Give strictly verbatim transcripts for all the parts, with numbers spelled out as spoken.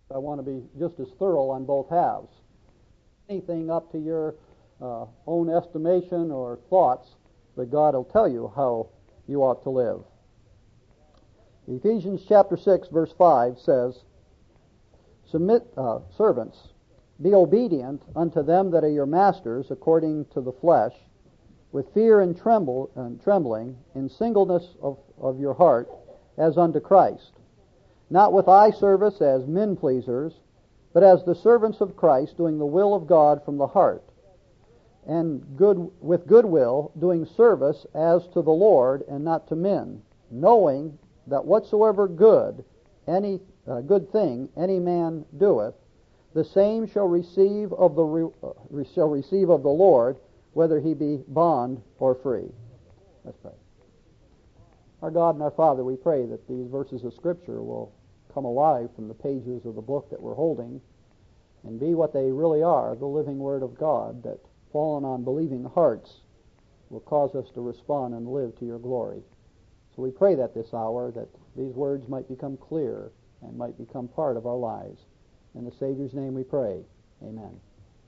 I want to be just as thorough on both halves. Anything up to your uh, own estimation or thoughts, but God will tell you how you ought to live. Ephesians chapter six, verse five says, Submit, uh, servants, be obedient unto them that are your masters according to the flesh, with fear and tremble and trembling, in singleness of, of your heart, as unto Christ, not with eye service as men pleasers, but as the servants of Christ, doing the will of God from the heart, and good with good will, doing service as to the Lord and not to men, knowing that whatsoever good, any uh, good thing any man doeth, the same shall receive of the re, uh, shall receive of the Lord, whether he be bond or free. Let's pray. Our God and our Father, we pray that these verses of Scripture will come alive from the pages of the book that we're holding and be what they really are, the living Word of God, that fallen on believing hearts will cause us to respond and live to your glory. So we pray that this hour, that these words might become clear and might become part of our lives. In the Savior's name we pray. Amen.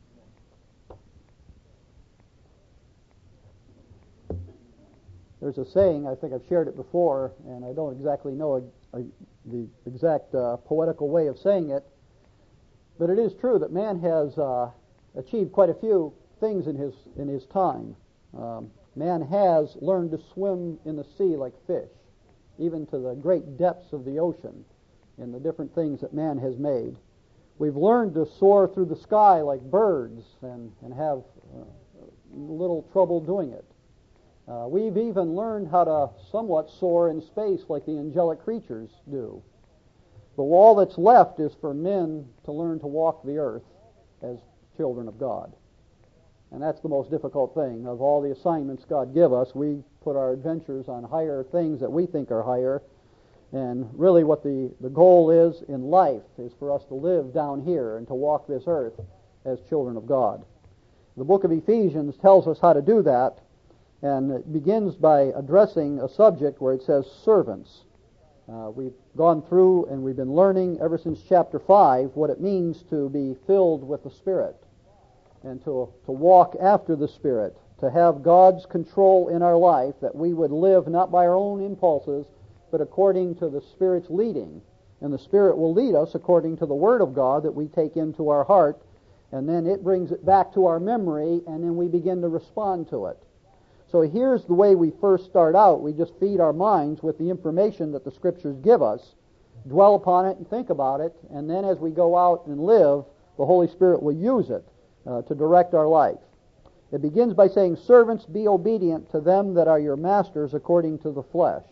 There's a saying, I think I've shared it before, and I don't exactly know a, a, the exact uh, poetical way of saying it, but it is true that man has uh, achieved quite a few things in his in his time. Um, man has learned to swim in the sea like fish, even to the great depths of the ocean, in the different things that man has made. We've learned to soar through the sky like birds and, and have uh, little trouble doing it. Uh, we've even learned how to somewhat soar in space like the angelic creatures do. But all that's left is for men to learn to walk the earth as children of God. And that's the most difficult thing. Of all the assignments God give us, we put our adventures on higher things that we think are higher. And really what the, the goal is in life is for us to live down here and to walk this earth as children of God. The book of Ephesians tells us how to do that, and it begins by addressing a subject where it says servants. Uh, we've gone through and we've been learning ever since chapter five what it means to be filled with the Spirit and to, to walk after the Spirit, to have God's control in our life, that we would live not by our own impulses, but according to the Spirit's leading. And the Spirit will lead us according to the Word of God that we take into our heart, and then it brings it back to our memory, and then we begin to respond to it. So here's the way we first start out. We just feed our minds with the information that the Scriptures give us, dwell upon it and think about it, and then as we go out and live, the Holy Spirit will use it uh, to direct our life. It begins by saying, Servants, be obedient to them that are your masters according to the flesh.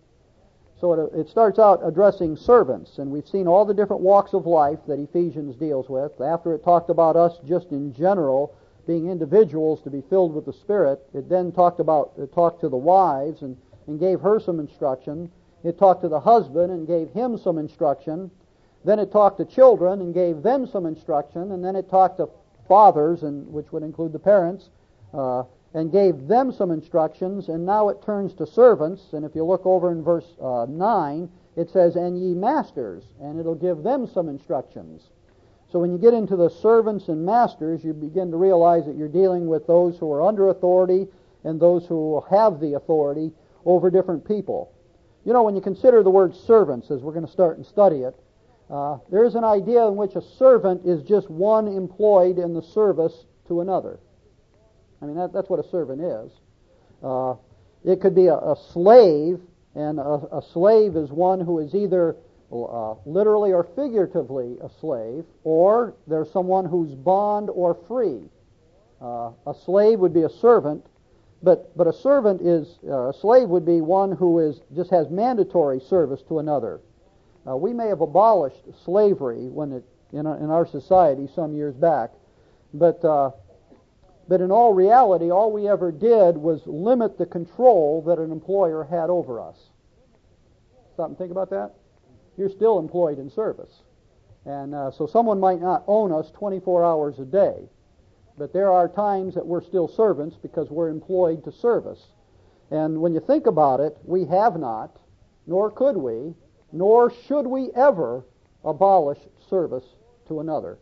So it, it starts out addressing servants, and we've seen all the different walks of life that Ephesians deals with. After it talked about us just in general, being individuals to be filled with the Spirit, it then talked about it talked to the wives and, and gave her some instruction. It talked to the husband and gave him some instruction. Then it talked to children and gave them some instruction. And then it talked to fathers, and which would include the parents, uh, and gave them some instructions. And now it turns to servants. And if you look over in verse uh, nine, it says, And ye masters, and it'll give them some instructions. So when you get into the servants and masters, you begin to realize that you're dealing with those who are under authority and those who have the authority over different people. You know, when you consider the word servants, as we're going to start and study it, uh, there is an idea in which a servant is just one employed in the service to another. I mean, that, that's what a servant is. Uh, it could be a, a slave, and a, a slave is one who is either Uh, literally or figuratively a slave, or there's someone who's bond or free. Uh, a slave would be a servant, but but a servant is uh, a slave would be one who is just has mandatory service to another. Uh, we may have abolished slavery when it in our, in our society some years back, but uh, but in all reality, all we ever did was limit the control that an employer had over us. Stop and think about that. You're still employed in service. And uh, so someone might not own us twenty-four hours a day, but there are times that we're still servants because we're employed to service. And when you think about it, we have not, nor could we, nor should we ever abolish service to another.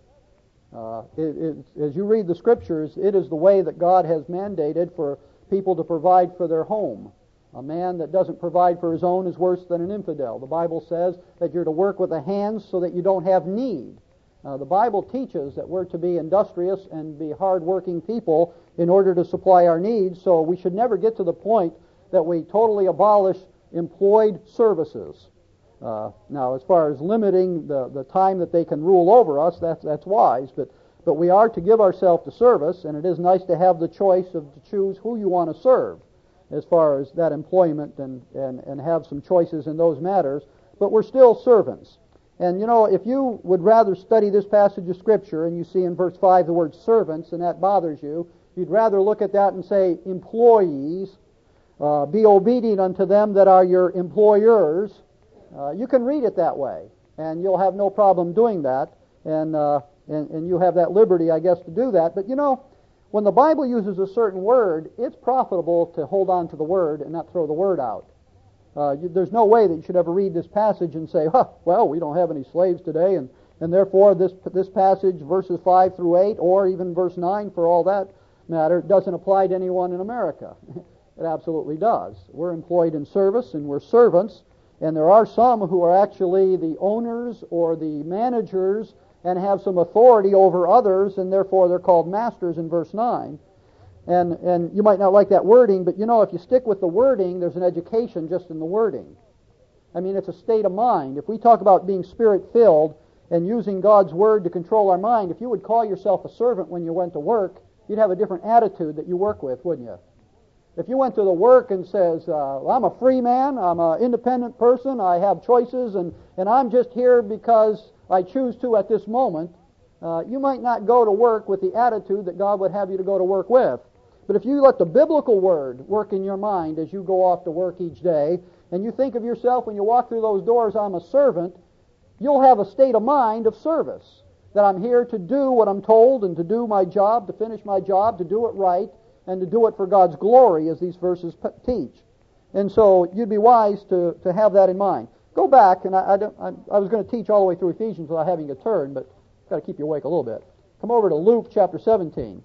Uh, it, it, as you read the Scriptures, it is the way that God has mandated for people to provide for their home. A man that doesn't provide for his own is worse than an infidel. The Bible says that you're to work with the hands so that you don't have need. Uh, the Bible teaches that we're to be industrious and be hard-working people in order to supply our needs, so we should never get to the point that we totally abolish employed services. Uh, now, as far as limiting the, the time that they can rule over us, that's, that's wise, but, but we are to give ourselves to service, and it is nice to have the choice of to choose who you want to serve as far as that employment and, and, and have some choices in those matters, but we're still servants. And you know, if you would rather study this passage of Scripture, and you see in verse five the word servants, and that bothers you, you'd rather look at that and say, employees, uh, be obedient unto them that are your employers. Uh, you can read it that way, and you'll have no problem doing that, and, uh, and, and you have that liberty, I guess, to do that. But you know, when the Bible uses a certain word, it's profitable to hold on to the word and not throw the word out. Uh, you, there's no way that you should ever read this passage and say, huh, well, we don't have any slaves today, and, and therefore this this passage, verses five through eight, or even verse nine for all that matter, doesn't apply to anyone in America. It absolutely does. We're employed in service, and we're servants, and there are some who are actually the owners or the managers and have some authority over others, and therefore they're called masters in verse nine. And and you might not like that wording, but you know, if you stick with the wording, there's an education just in the wording. I mean, it's a state of mind. If we talk about being Spirit-filled and using God's Word to control our mind, if you would call yourself a servant when you went to work, you'd have a different attitude that you work with, wouldn't you? If you went to the work and says, uh, well, I'm a free man, I'm an independent person, I have choices, and, and I'm just here because I choose to at this moment, uh, you might not go to work with the attitude that God would have you to go to work with. But if you let the biblical word work in your mind as you go off to work each day, and you think of yourself when you walk through those doors, I'm a servant, you'll have a state of mind of service. That I'm here to do what I'm told and to do my job, to finish my job, to do it right, and to do it for God's glory, as these verses p- teach. And so you'd be wise to, to have that in mind. Go back, and I, I, don't, I, I was going to teach all the way through Ephesians without having a turn, but I've got to keep you awake a little bit. Come over to Luke chapter seventeen.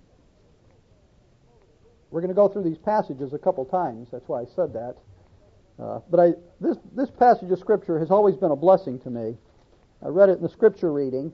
We're going to go through these passages a couple times. That's why I said that. Uh, but I, this, this passage of Scripture has always been a blessing to me. I read it in the Scripture reading.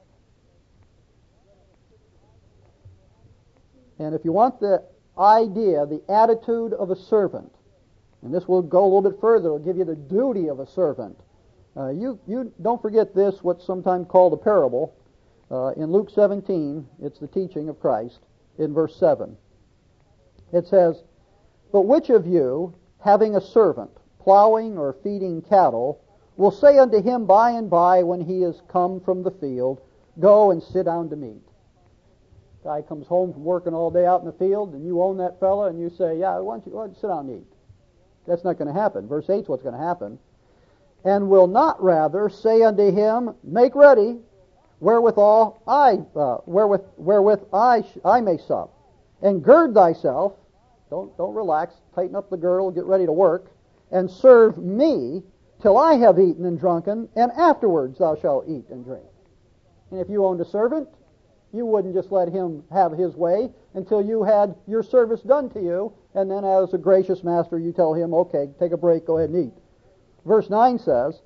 And if you want the idea, the attitude of a servant, and this will go a little bit further, it'll give you the duty of a servant. Uh, you, you don't forget this, what's sometimes called a parable. Uh, in Luke seventeen, it's the teaching of Christ, in verse seven. It says, "But which of you, having a servant, plowing or feeding cattle, will say unto him by and by when he is come from the field, Go and sit down to meat?" Guy comes home from working all day out in the field, and you own that fella, and you say, yeah, why don't you, why don't you sit down and eat? That's not going to happen. Verse eight is what's going to happen. "And will not rather say unto him, Make ready, wherewithal I, uh, wherewith, wherewith I, sh- I may sup, and gird thyself," don't, don't relax, tighten up the girdle, get ready to work, "and serve me till I have eaten and drunken, and afterwards thou shalt eat and drink." And if you owned a servant, you wouldn't just let him have his way until you had your service done to you, and then as a gracious master you tell him, okay, take a break, go ahead and eat. Verse nine says,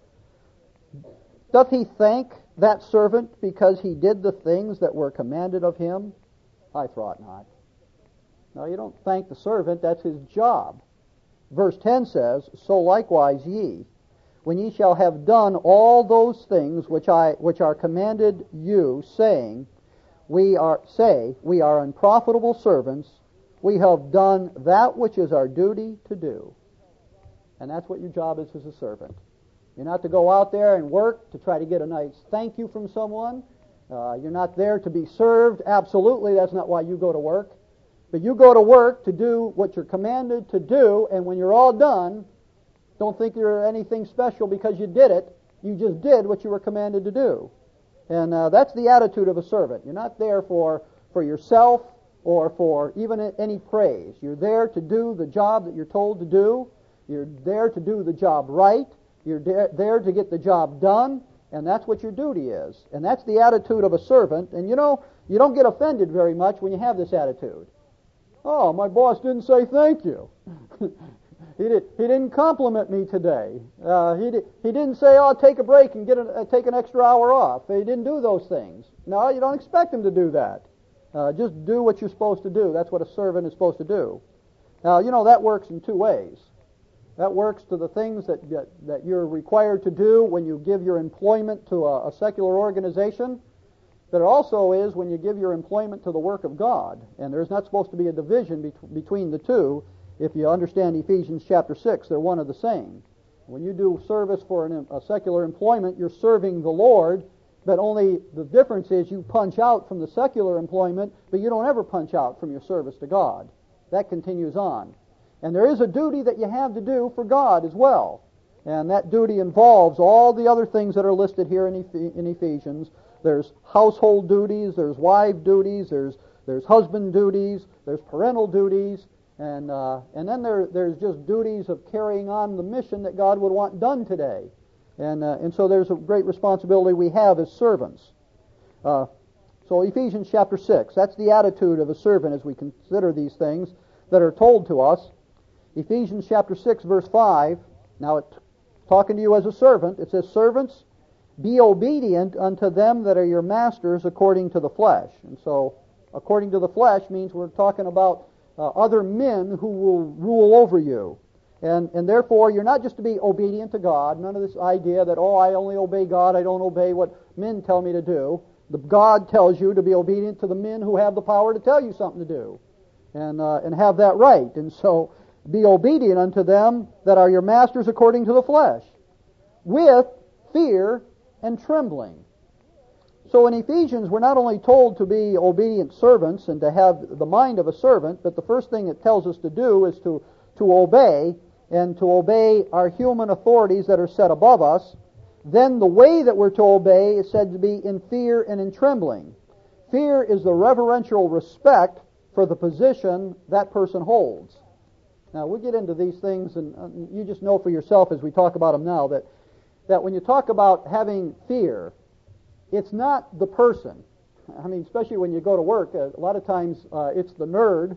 "Doth he thank that servant because he did the things that were commanded of him? I thought not." No, you don't thank the servant, that's his job. Verse ten says, "So likewise ye, when ye shall have done all those things which I which are commanded you, saying, We are say, we are unprofitable servants, we have done that which is our duty to do." And that's what your job is as a servant. You're not to go out there and work to try to get a nice thank you from someone. Uh, you're not there to be served. Absolutely, that's not why you go to work. But you go to work to do what you're commanded to do, and when you're all done, don't think you're anything special because you did it. You just did what you were commanded to do. And uh, that's the attitude of a servant. You're not there for, for yourself or for even any praise. You're there to do the job that you're told to do. You're there to do the job right. You're there, there to get the job done. And that's what your duty is. And that's the attitude of a servant. And you know, you don't get offended very much when you have this attitude. Oh, my boss didn't say thank you. he, did, he didn't compliment me today. Uh, he, did, he didn't say, oh, take a break and get a, uh, take an extra hour off. He didn't do those things. No, you don't expect him to do that. Uh, just do what you're supposed to do. That's what a servant is supposed to do. Now, you know, that works in two ways. That works to the things that, that, that you're required to do when you give your employment to a, a secular organization, but it also is when you give your employment to the work of God. And there's not supposed to be a division be- between the two. If you understand Ephesians chapter six, they're one of the same. When you do service for an, a secular employment, you're serving the Lord, but only the difference is you punch out from the secular employment, but you don't ever punch out from your service to God. That continues on. And there is a duty that you have to do for God as well. And that duty involves all the other things that are listed here in, Eph- in Ephesians. There's household duties, there's wife duties, there's there's husband duties, there's parental duties, and uh, and then there there's just duties of carrying on the mission that God would want done today. And uh, and so there's a great responsibility we have as servants. Uh, so Ephesians chapter six, that's the attitude of a servant as we consider these things that are told to us. Ephesians chapter six, verse five. Now, it's talking to you as a servant. It says, "Servants, be obedient unto them that are your masters according to the flesh." And so, according to the flesh means we're talking about uh, other men who will rule over you. And and therefore, you're not just to be obedient to God. None of this idea that, oh, I only obey God, I don't obey what men tell me to do. The God tells you to be obedient to the men who have the power to tell you something to do. And uh, and have that right. And so, be obedient unto them that are your masters according to the flesh, with fear and trembling. So in Ephesians, we're not only told to be obedient servants and to have the mind of a servant, but the first thing it tells us to do is to, to obey, and to obey our human authorities that are set above us. Then the way that we're to obey is said to be in fear and in trembling. Fear is the reverential respect for the position that person holds. Now, we'll get into these things, and uh, you just know for yourself as we talk about them now that, that when you talk about having fear, it's not the person. I mean, especially when you go to work, uh, a lot of times uh, it's the nerd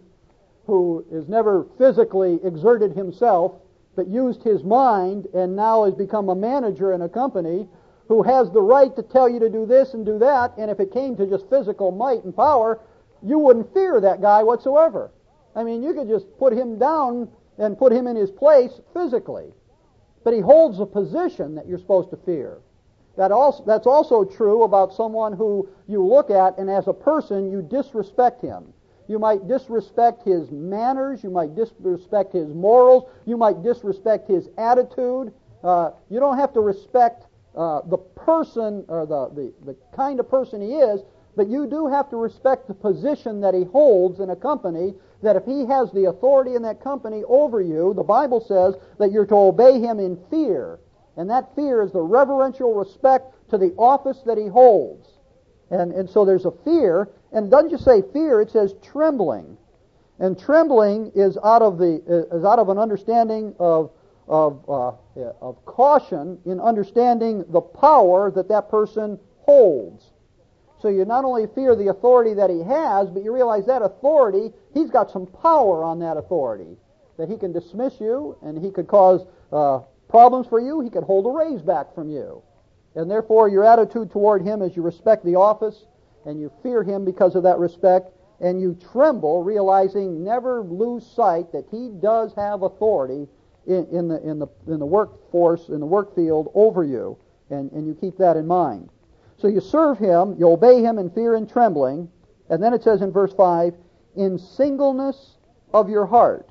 who has never physically exerted himself, but used his mind and now has become a manager in a company who has the right to tell you to do this and do that, and if it came to just physical might and power, you wouldn't fear that guy whatsoever. I mean, you could just put him down and put him in his place physically. But he holds a position that you're supposed to fear. That also, that's also true about someone who you look at and as a person you disrespect him. You might disrespect his manners, you might disrespect his morals, you might disrespect his attitude. Uh, you don't have to respect uh, the person or the, the, the kind of person he is, but you do have to respect the position that he holds in a company, that if he has the authority in that company over you, the Bible says that you're to obey him in fear. And that fear is the reverential respect to the office that he holds. And, and so there's a fear, and it doesn't just say fear, it says trembling. And trembling is out of the is out of an understanding of of uh, of caution in understanding the power that that person holds. So you not only fear the authority that he has, but you realize that authority, he's got some power on that authority. That he can dismiss you, and he could cause uh, problems for you, he could hold a raise back from you. And therefore your attitude toward him is you respect the office, and you fear him because of that respect, and you tremble, realizing, never lose sight that he does have authority in, in, the, in, the, in the workforce, in the work field over you, and, and you keep that in mind. So you serve him, you obey him in fear and trembling, and then it says in verse five, in singleness of your heart,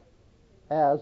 as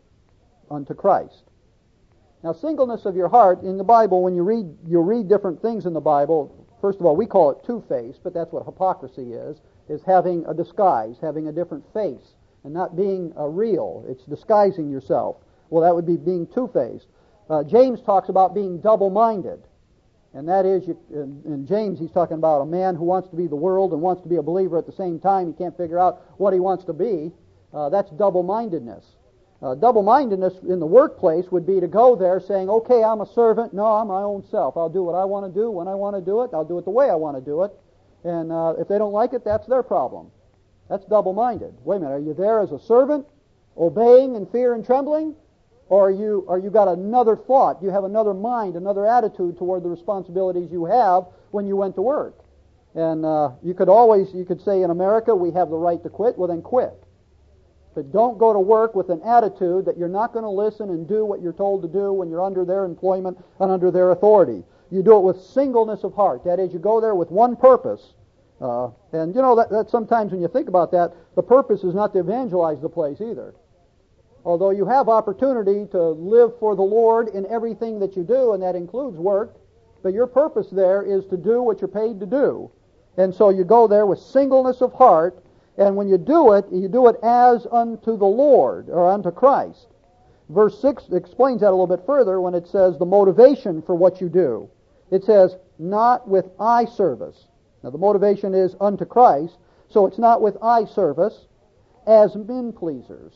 unto Christ. Now, singleness of your heart, in the Bible, when you read, you read different things in the Bible, first of all, we call it two-faced, but that's what hypocrisy is, is having a disguise, having a different face, and not being a real. It's disguising yourself. Well, that would be being two-faced. Uh, James talks about being double-minded. And that is, you, in, in James, he's talking about a man who wants to be the world and wants to be a believer at the same time. He can't figure out what he wants to be. Uh, that's double-mindedness. Uh, double-mindedness in the workplace would be to go there saying, okay, I'm a servant. No, I'm my own self. I'll do what I want to do when I want to do it. I'll do it the way I want to do it. And uh, if they don't like it, that's their problem. That's double-minded. Wait a minute, are you there as a servant, obeying in fear and trembling? Or are you, are you got another thought? You have another mind, another attitude toward the responsibilities you have when you went to work? And uh, you could always, you could say in America, we have the right to quit. Well, then quit. But don't go to work with an attitude that you're not going to listen and do what you're told to do when you're under their employment and under their authority. You do it with singleness of heart. That is, you go there with one purpose. Uh, and, you know, that, that sometimes when you think about that, the purpose is not to evangelize the place either. Although you have opportunity to live for the Lord in everything that you do, and that includes work, but your purpose there is to do what you're paid to do. And so you go there with singleness of heart, and when you do it, you do it as unto the Lord, or unto Christ. Verse six explains that a little bit further when it says the motivation for what you do. It says, not with eye service. Now the motivation is unto Christ, so it's not with eye service, as men pleasers.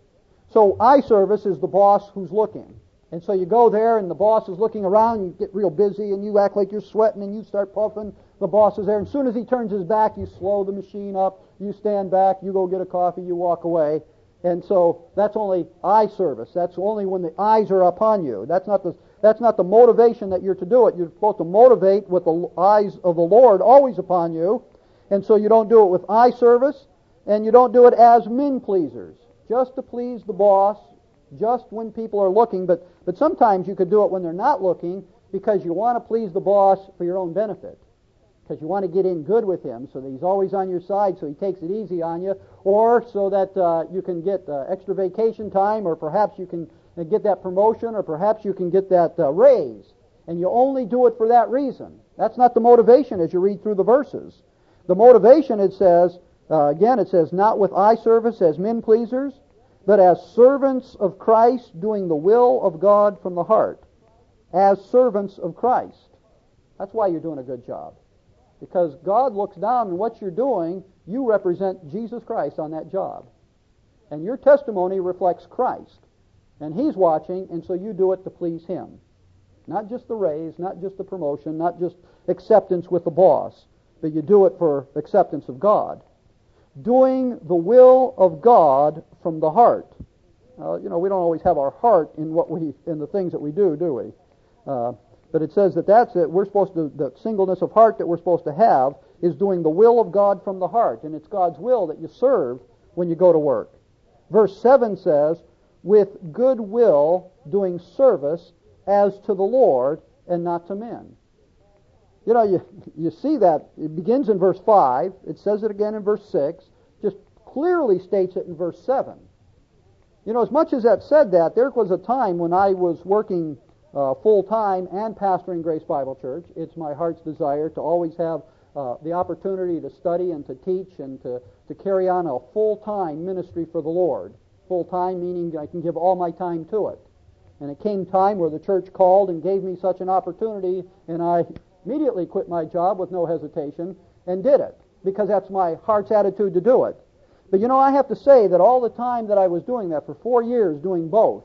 So eye service is the boss who's looking. And so you go there and the boss is looking around, you get real busy and you act like you're sweating and you start puffing. The boss is there. And as soon as he turns his back, you slow the machine up, you stand back, you go get a coffee, you walk away. And so that's only eye service. That's only when the eyes are upon you. That's not the that's not the motivation that you're to do it. You're supposed to motivate with the eyes of the Lord always upon you. And so you don't do it with eye service, and you don't do it as men pleasers, just to please the boss, just when people are looking. But, but sometimes you could do it when they're not looking because you want to please the boss for your own benefit. Because you want to get in good with him so that he's always on your side so he takes it easy on you, or so that uh, you can get uh, extra vacation time, or perhaps you can uh, get that promotion, or perhaps you can get that uh, raise. And you only do it for that reason. That's not the motivation as you read through the verses. The motivation, it says, uh, again, it says, not with eye service as men pleasers, but as servants of Christ, doing the will of God from the heart. As servants of Christ. That's why you're doing a good job. Because God looks down on what you're doing, you represent Jesus Christ on that job. And your testimony reflects Christ. And He's watching, and so you do it to please Him. Not just the raise, not just the promotion, not just acceptance with the boss, but you do it for acceptance of God. Doing the will of God from the heart. Uh, you know, we don't always have our heart in what we in the things that we do, do we? Uh, But it says that that's it. We're supposed to, the singleness of heart that we're supposed to have is doing the will of God from the heart. And it's God's will that you serve when you go to work. Verse seven says, with good will doing service as to the Lord and not to men. You know, you, you see that. It begins in verse five. It says it again in verse six. Just clearly states it in verse seven. You know, as much as that said that, there was a time when I was working Uh, full-time and pastoring Grace Bible Church. It's my heart's desire to always have uh, the opportunity to study and to teach and to, to carry on a full-time ministry for the Lord. Full-time meaning I can give all my time to it. And it came time where the church called and gave me such an opportunity, and I immediately quit my job with no hesitation and did it, because that's my heart's attitude to do it. But you know, I have to say that all the time that I was doing that, for four years doing both,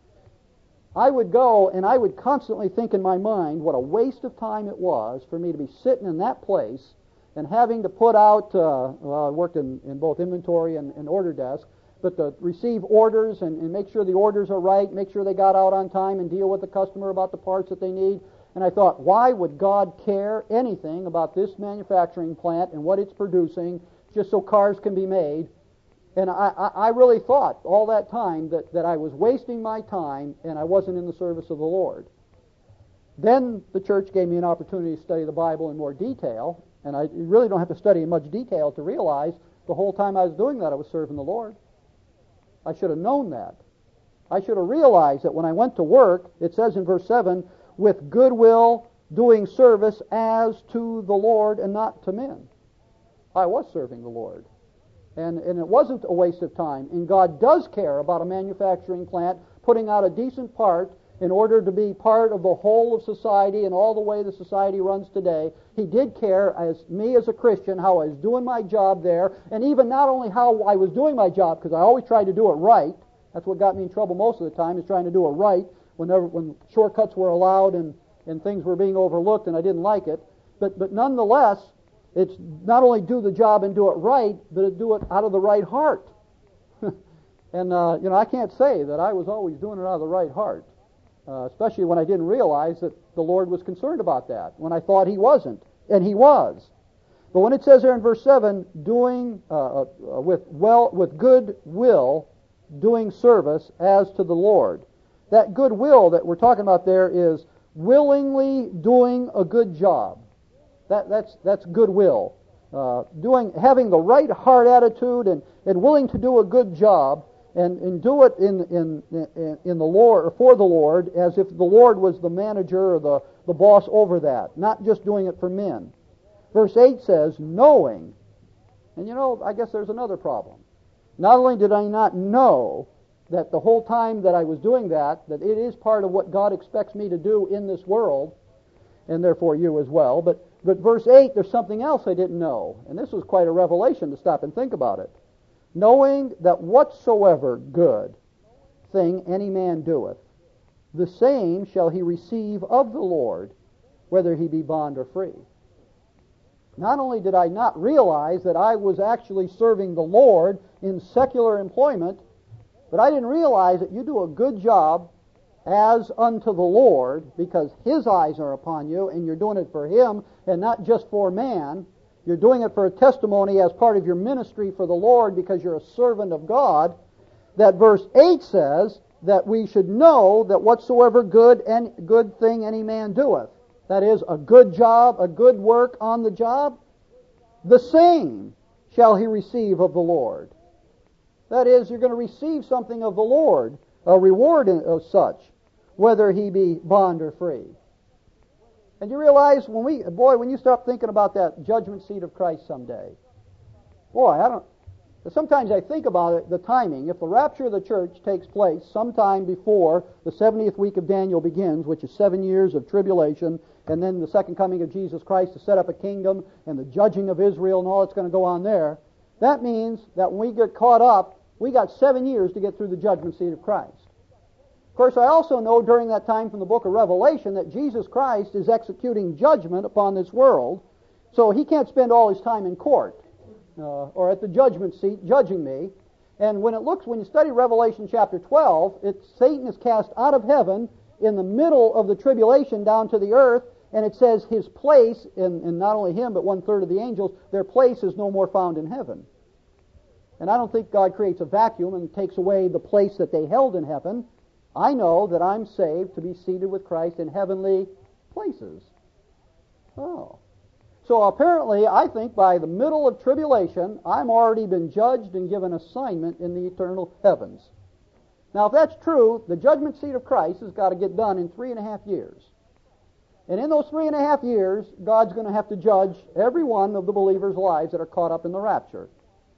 I would go and I would constantly think in my mind what a waste of time it was for me to be sitting in that place and having to put out, uh, well, I worked in, in both inventory and, and order desk, but to receive orders and, and make sure the orders are right, make sure they got out on time and deal with the customer about the parts that they need. And I thought, why would God care anything about this manufacturing plant and what it's producing just so cars can be made? And I, I really thought all that time that, that I was wasting my time and I wasn't in the service of the Lord. Then the church gave me an opportunity to study the Bible in more detail, and I really don't have to study in much detail to realize the whole time I was doing that I was serving the Lord. I should have known that. I should have realized that when I went to work, it says in verse seven, with goodwill doing service as to the Lord and not to men. I was serving the Lord. And, and it wasn't a waste of time. And God does care about a manufacturing plant putting out a decent part in order to be part of the whole of society and all the way the society runs today. He did care, as me as a Christian, how I was doing my job there, and even not only how I was doing my job, because I always tried to do it right, That's what got me in trouble most of the time, is trying to do it right whenever when shortcuts were allowed and, and things were being overlooked and I didn't like it. But but nonetheless, it's not only do the job and do it right, but do it out of the right heart. and uh, you know, I can't say that I was always doing it out of the right heart, uh, especially when I didn't realize that the Lord was concerned about that, when I thought He wasn't, and He was. But when it says there in verse seven, doing uh, uh, with well with good will, doing service as to the Lord. That good will that we're talking about there is willingly doing a good job. That, that's that's goodwill. Uh, doing, having the right heart attitude and, and willing to do a good job and, and do it in, in in in the Lord or for the Lord, as if the Lord was the manager or the, the boss over that, not just doing it for men. Verse eight says, knowing. And you know, I guess there's another problem. Not only did I not know that the whole time that I was doing that, that it is part of what God expects me to do in this world, and therefore you as well, but But verse eight, there's something else I didn't know. And this was quite a revelation to stop and think about it. Knowing that whatsoever good thing any man doeth, the same shall he receive of the Lord, whether he be bond or free. Not only did I not realize that I was actually serving the Lord in secular employment, but I didn't realize that you do a good job as unto the Lord, because His eyes are upon you, and you're doing it for Him, and not just for man. You're doing it for a testimony as part of your ministry for the Lord, because you're a servant of God. That verse eight says that we should know that whatsoever good and good thing any man doeth, that is, a good job, a good work on the job, the same shall he receive of the Lord. That is, you're going to receive something of the Lord, a reward of such, whether he be bond or free. And you realize, when we, boy, when you start thinking about that judgment seat of Christ someday, boy, I don't, sometimes I think about it, the timing. If the rapture of the church takes place sometime before the seventieth week of Daniel begins, which is seven years of tribulation, and then the second coming of Jesus Christ to set up a kingdom, and the judging of Israel and all that's going to go on there, that means that when we get caught up, we got seven years to get through the judgment seat of Christ. Of course, I also know during that time from the book of Revelation that Jesus Christ is executing judgment upon this world, so He can't spend all His time in court uh, or at the judgment seat judging me. And when it looks, when you study Revelation chapter twelve, it's Satan is cast out of heaven in the middle of the tribulation down to the earth, and it says his place, and, and not only him, but one-third of the angels, their place is no more found in heaven. And I don't think God creates a vacuum and takes away the place that they held in heaven. I know that I'm saved to be seated with Christ in heavenly places. Oh. So apparently, I think by the middle of tribulation, I'm already been judged and given assignment in the eternal heavens. Now, if that's true, the judgment seat of Christ has got to get done in three and a half years. And in those three and a half years, God's going to have to judge every one of the believers' lives that are caught up in the rapture.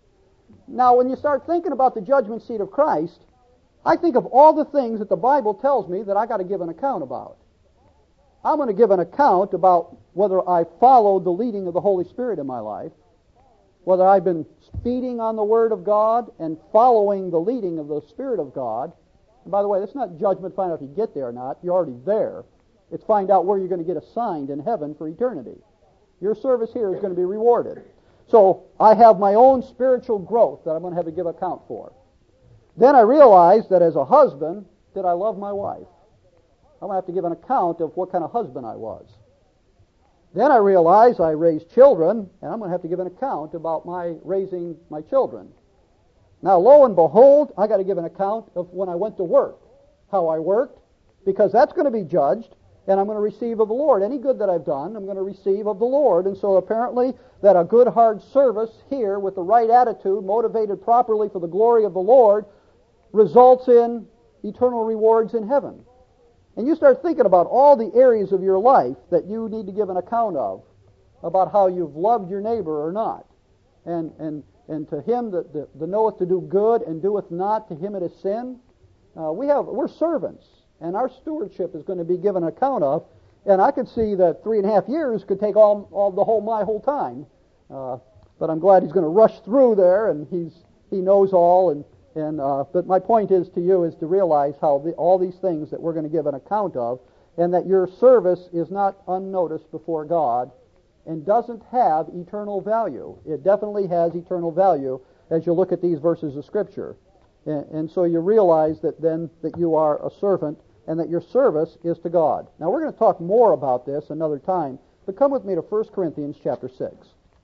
Now, when you start thinking about the judgment seat of Christ, I think of all the things that the Bible tells me that I got to give an account about. I'm going to give an account about whether I followed the leading of the Holy Spirit in my life, whether I've been feeding on the Word of God and following the leading of the Spirit of God. And by the way, that's not judgment, find out if you get there or not. You're already there. It's find out where you're going to get assigned in heaven for eternity. Your service here is going to be rewarded. So I have my own spiritual growth that I'm going to have to give account for. Then I realized that as a husband, did I love my wife? I'm going to have to give an account of what kind of husband I was. Then I realized I raised children, and I'm going to have to give an account about my raising my children. Now, lo and behold, I got to give an account of when I went to work, how I worked, because that's going to be judged, and I'm going to receive of the Lord. Any good that I've done, I'm going to receive of the Lord. And so apparently that a good hard service here with the right attitude, motivated properly for the glory of the Lord, results in eternal rewards in heaven. And you start thinking about all the areas of your life that you need to give an account of, about how you've loved your neighbor or not. And and and to him that, that, that knoweth to do good and doeth not, to him it is sin. Uh, we have, we're servants, and our stewardship is going to be given account of. And I could see that three and a half years could take all, all the whole my whole time. Uh, but I'm glad He's going to rush through there, and He's He knows all, and And uh, but my point is to you is to realize how the, all these things that we're going to give an account of, and that your service is not unnoticed before God and doesn't have eternal value. It definitely has eternal value as you look at these verses of Scripture. And, and so you realize that then that you are a servant and that your service is to God. Now we're going to talk more about this another time, but come with me to First Corinthians chapter six.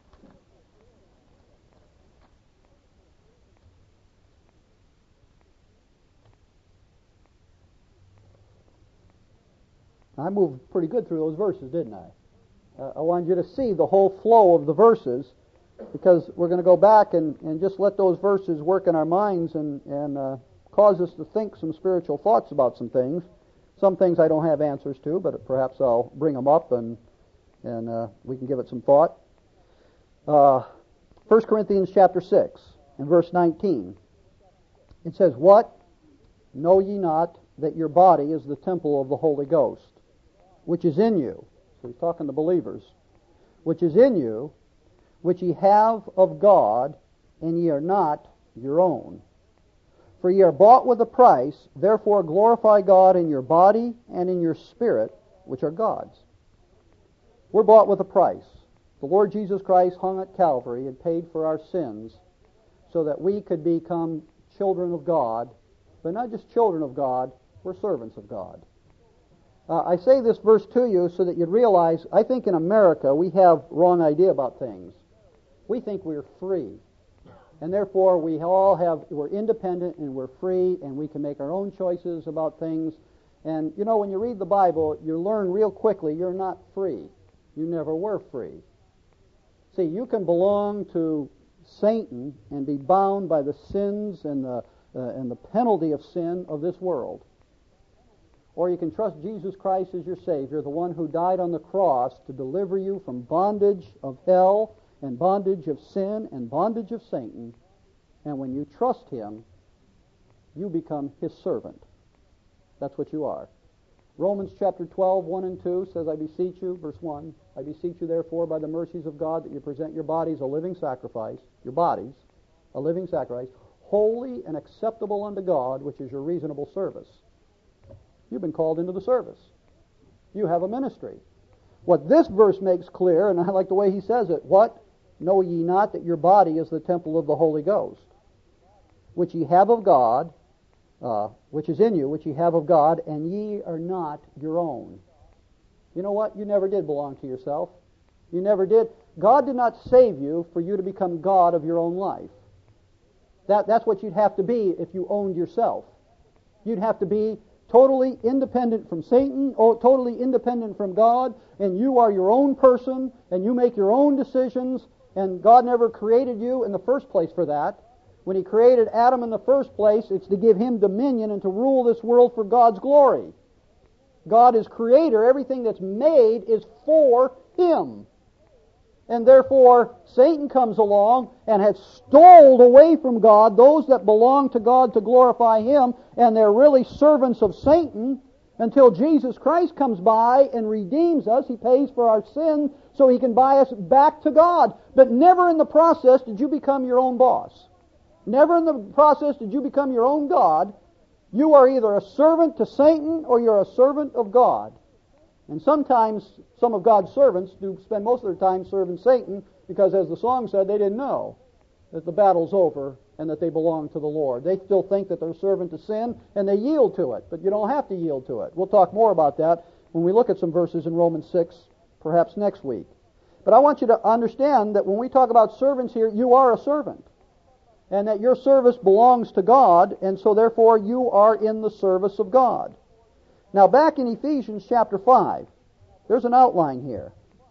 I moved pretty good through those verses, didn't I? Uh, I wanted you to see the whole flow of the verses, because we're going to go back and, and just let those verses work in our minds and, and uh, cause us to think some spiritual thoughts about some things. Some things I don't have answers to, but perhaps I'll bring them up and and uh, we can give it some thought. Uh, First Corinthians chapter six and verse nineteen. It says, "What? Know ye not that your body is the temple of the Holy Ghost, which is in you?" So he's talking to believers. "Which is in you, which ye have of God, and ye are not your own. For ye are bought with a price, therefore glorify God in your body and in your spirit, which are God's." We're bought with a price. The Lord Jesus Christ hung at Calvary and paid for our sins so that we could become children of God, but not just children of God, we're servants of God. Uh, I say this verse to you so that you'd realize, I think in America we have wrong idea about things. We think we're free. And therefore we all have, we're independent and we're free and we can make our own choices about things. And you know, when you read the Bible, you learn real quickly you're not free. You never were free. See, you can belong to Satan and be bound by the sins and the, uh, and the penalty of sin of this world. Or you can trust Jesus Christ as your Savior, the one who died on the cross to deliver you from bondage of hell and bondage of sin and bondage of Satan. And when you trust Him, you become His servant. That's what you are. Romans chapter twelve, one and two says, "I beseech you," verse one, "I beseech you therefore by the mercies of God that you present your bodies a living sacrifice," your bodies, a living sacrifice, "holy and acceptable unto God, which is your reasonable service." You've been called into the service. You have a ministry. What this verse makes clear, and I like the way he says it, "What? Know ye not that your body is the temple of the Holy Ghost, which ye have of God, uh, which is in you, which ye have of God, and ye are not your own." You know what? You never did belong to yourself. You never did. God did not save you for you to become God of your own life. That, that's what you'd have to be if you owned yourself. You'd have to be totally independent from Satan, or totally independent from God, and you are your own person, and you make your own decisions, and God never created you in the first place for that. When He created Adam in the first place, it's to give him dominion and to rule this world for God's glory. God is creator. Everything that's made is for Him. And therefore, Satan comes along and has stole away from God those that belong to God to glorify Him, and they're really servants of Satan until Jesus Christ comes by and redeems us. He pays for our sin so He can buy us back to God. But never in the process did you become your own boss. Never in the process did you become your own God. You are either a servant to Satan or you're a servant of God. And sometimes some of God's servants do spend most of their time serving Satan because, as the song said, they didn't know that the battle's over and that they belong to the Lord. They still think that they're a servant to sin and they yield to it, but you don't have to yield to it. We'll talk more about that when we look at some verses in Romans six, perhaps next week. But I want you to understand that when we talk about servants here, you are a servant. And that your service belongs to God, and so therefore you are in the service of God. Now back in Ephesians chapter five, there's an outline here.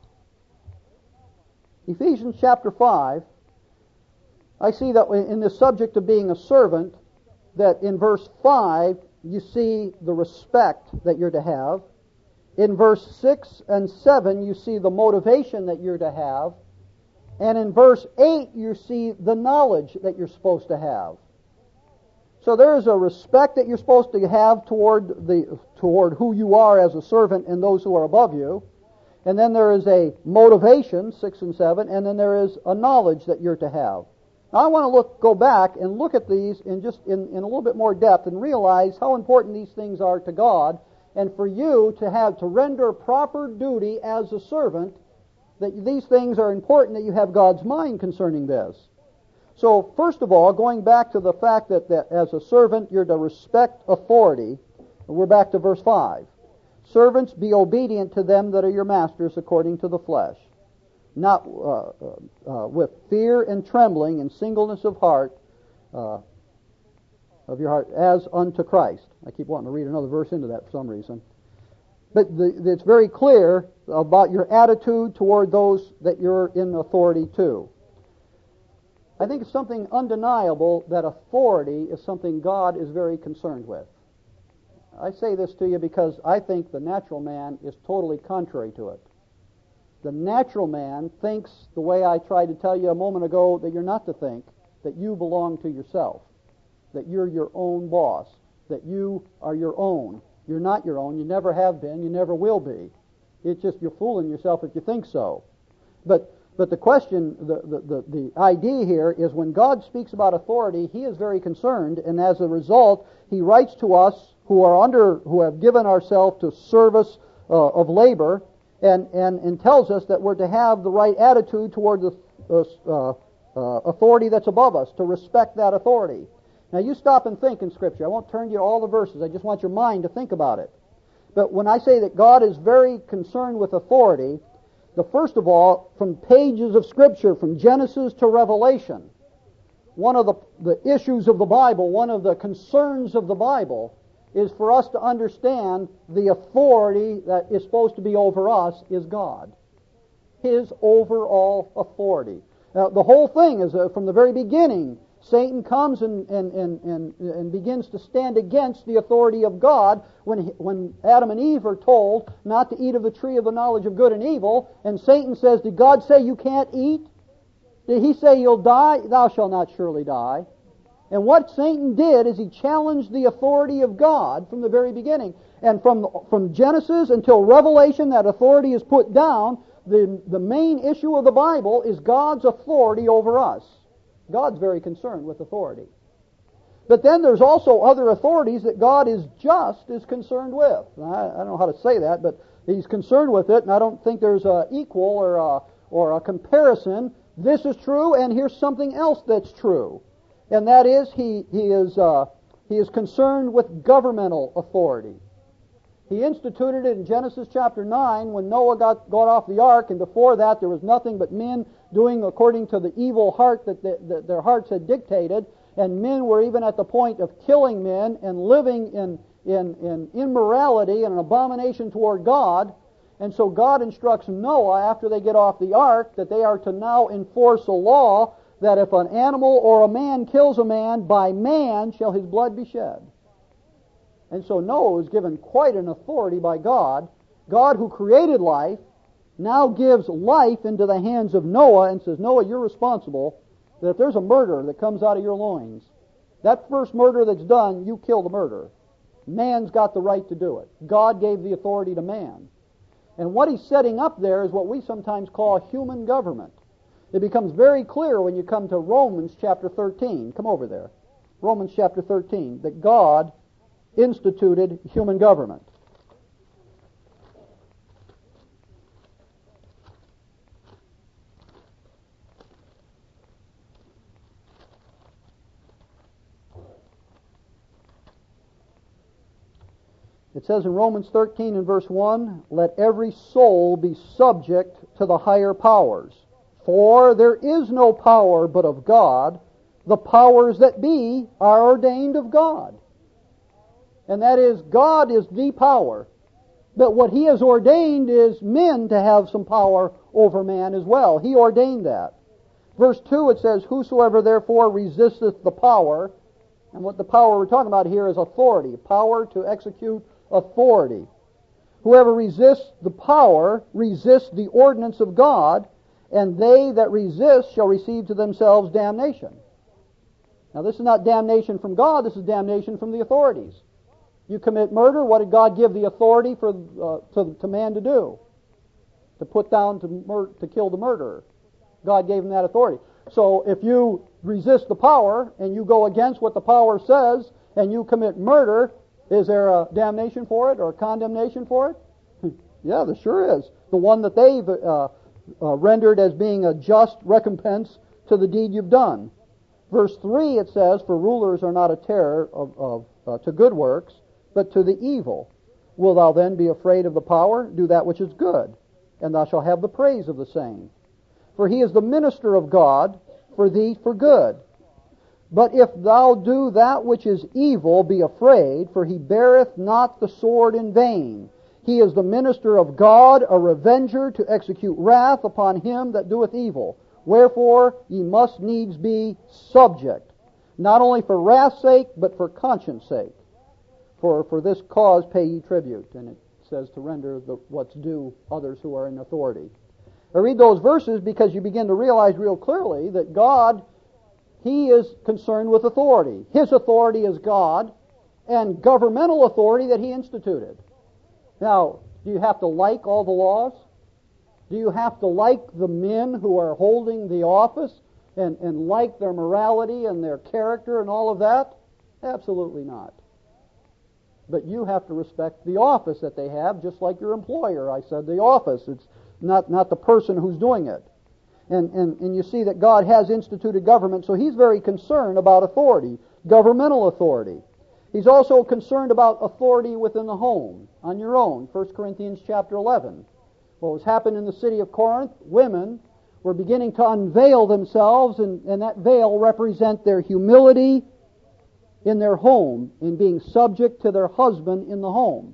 Ephesians chapter five, I see that in the subject of being a servant, that in verse five you see the respect that you're to have. In verse six and seven you see the motivation that you're to have. And in verse eight, you see the knowledge that you're supposed to have. So there is a respect that you're supposed to have toward the toward who you are as a servant and those who are above you. And then there is a motivation, six and seven, and then there is a knowledge that you're to have. Now, I want to look, go back and look at these in just in, in a little bit more depth and realize how important these things are to God, and for you to have to render proper duty as a servant, that these things are important, that you have God's mind concerning this. So, first of all, going back to the fact that, that as a servant you're to respect authority, we're back to verse five. Servants, be obedient to them that are your masters according to the flesh, not uh, uh, with fear and trembling and singleness of heart, uh, of your heart, as unto Christ. I keep wanting to read another verse into that for some reason. But the, it's very clear about your attitude toward those that you're in authority to. I think it's something undeniable that authority is something God is very concerned with. I say this to you because I think the natural man is totally contrary to it. The natural man thinks the way I tried to tell you a moment ago that you're not to think, that you belong to yourself, that you're your own boss, that you are your own. You're not your own. You never have been. You never will be. It's just you're fooling yourself if you think so. But but the question, the, the, the, the idea here is when God speaks about authority, He is very concerned, and as a result, He writes to us who are under, who have given ourselves to service uh, of labor, and, and, and tells us that we're to have the right attitude toward the uh, uh, authority that's above us, to respect that authority. Now you stop and think in Scripture. I won't turn you to all the verses. I just want your mind to think about it. But when I say that God is very concerned with authority, the first of all, from pages of Scripture, from Genesis to Revelation, one of the, the issues of the Bible, one of the concerns of the Bible, is for us to understand the authority that is supposed to be over us is God. His overall authority. Now, the whole thing is uh, from the very beginning, Satan comes and, and, and, and, and begins to stand against the authority of God when, when Adam and Eve are told not to eat of the tree of the knowledge of good and evil, and Satan says, did God say you can't eat? Did He say you'll die? Thou shalt not surely die. And what Satan did is he challenged the authority of God from the very beginning. And from, from Genesis until Revelation, that authority is put down. The, the main issue of the Bible is God's authority over us. God's very concerned with authority. But then there's also other authorities that God is just as concerned with. Now, I, I don't know how to say that, but He's concerned with it, and I don't think there's a equal or a, or a comparison. This is true, and here's something else that's true. And that is, He, he, is, uh, he is concerned with governmental authority. He instituted it in Genesis chapter nine when Noah got, got off the ark, and before that there was nothing but men doing according to the evil heart that, the, that their hearts had dictated, and men were even at the point of killing men and living in, in, in immorality and an abomination toward God. And so God instructs Noah after they get off the ark that they are to now enforce a law that if an animal or a man kills a man, by man shall his blood be shed. And so Noah was given quite an authority by God. God, who created life, now gives life into the hands of Noah and says, Noah, you're responsible that if there's a murder that comes out of your loins, that first murder that's done, you kill the murderer. Man's got the right to do it. God gave the authority to man. And what He's setting up there is what we sometimes call human government. It becomes very clear when you come to Romans chapter thirteen. Come over there. Romans chapter thirteen. That God instituted human government. It says in Romans thirteen and verse one, let every soul be subject to the higher powers. For there is no power but of God. The powers that be are ordained of God. And that is, God is the power. But what He has ordained is men to have some power over man as well. He ordained that. Verse two, it says, whosoever therefore resisteth the power, and what the power we're talking about here is authority, power to execute authority. Whoever resists the power resists the ordinance of God, and they that resist shall receive to themselves damnation. Now this is not damnation from God, this is damnation from the authorities. You commit murder, what did God give the authority for uh, to, to man to do? To put down, to, mur- to kill the murderer. God gave him that authority. So if you resist the power and you go against what the power says and you commit murder, is there a damnation for it or a condemnation for it? Yeah, there sure is. The one that they've uh, uh, rendered as being a just recompense to the deed you've done. Verse three, it says, "For rulers are not a terror of, of, uh, to good works, but to the evil. Wilt thou then be afraid of the power? Do that which is good, and thou shalt have the praise of the same. For he is the minister of God for thee for good. But if thou do that which is evil, be afraid, for he beareth not the sword in vain. He is the minister of God, a revenger to execute wrath upon him that doeth evil. Wherefore ye must needs be subject, not only for wrath's sake, but for conscience sake. For for this cause pay ye tribute." And it says to render the, what's due others who are in authority. I read those verses because you begin to realize real clearly that God, He is concerned with authority. His authority is God, and governmental authority that He instituted. Now, do you have to like all the laws? Do you have to like the men who are holding the office and, and like their morality and their character and all of that? Absolutely not. But you have to respect the office that they have, just like your employer. I said the office. It's not, not the person who's doing it. And, and, and you see that God has instituted government, so He's very concerned about authority, governmental authority. He's also concerned about authority within the home, on your own. First Corinthians chapter eleven. What was happening in the city of Corinth, women were beginning to unveil themselves, and, and that veil represent their humility in their home, in being subject to their husband in the home.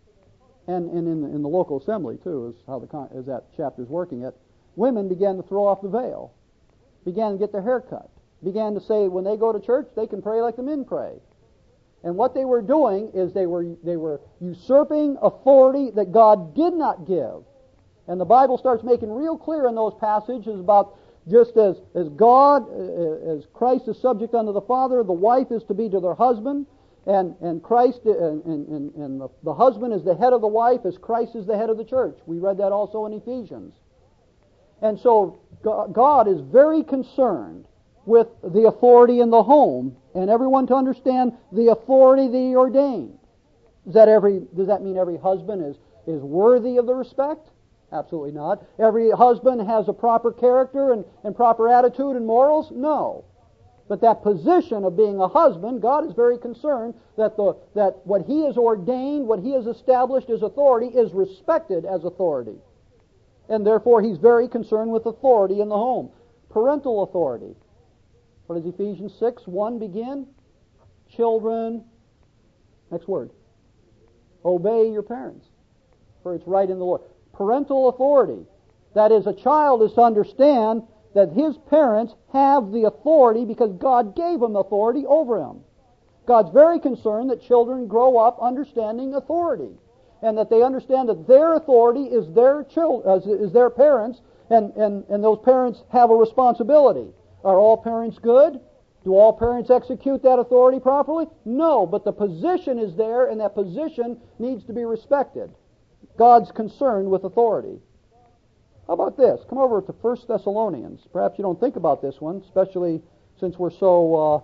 And, and in, the, in the local assembly, too, is how the as that chapter's working it. Women began to throw off the veil, began to get their hair cut, began to say when they go to church, they can pray like the men pray. And what they were doing is they were they were usurping authority that God did not give. And the Bible starts making real clear in those passages about just as, as God, as Christ is subject unto the Father, the wife is to be to their husband, and, and Christ and, and, and the, the husband is the head of the wife as Christ is the head of the church. We read that also in Ephesians. And so God is very concerned with the authority in the home, and everyone to understand the authority that He ordained. Does that every does that mean every husband is, is worthy of the respect? Absolutely not. Every husband has a proper character and, and proper attitude and morals? No. But that position of being a husband, God is very concerned that the that what He has ordained, what He has established as authority, is respected as authority. And therefore He's very concerned with authority in the home. Parental authority. What does Ephesians six one begin? Children, next word, obey your parents, for it's right in the Lord. Parental authority. That is, a child is to understand that his parents have the authority because God gave them authority over him. God's very concerned that children grow up understanding authority, and that they understand that their authority is their children, is their parents, and, and, and those parents have a responsibility. Are all parents good? Do all parents execute that authority properly? No, but the position is there, and that position needs to be respected. God's concerned with authority. How about this? Come over to First Thessalonians. Perhaps you don't think about this one, especially since we're so uh,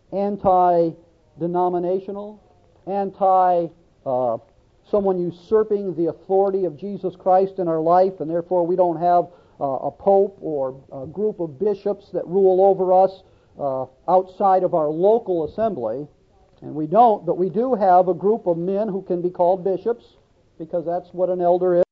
anti-denominational, anti uh, someone usurping the authority of Jesus Christ in our life, and therefore we don't have uh, a pope or a group of bishops that rule over us uh, outside of our local assembly. And we don't, but we do have a group of men who can be called bishops, because that's what an elder is.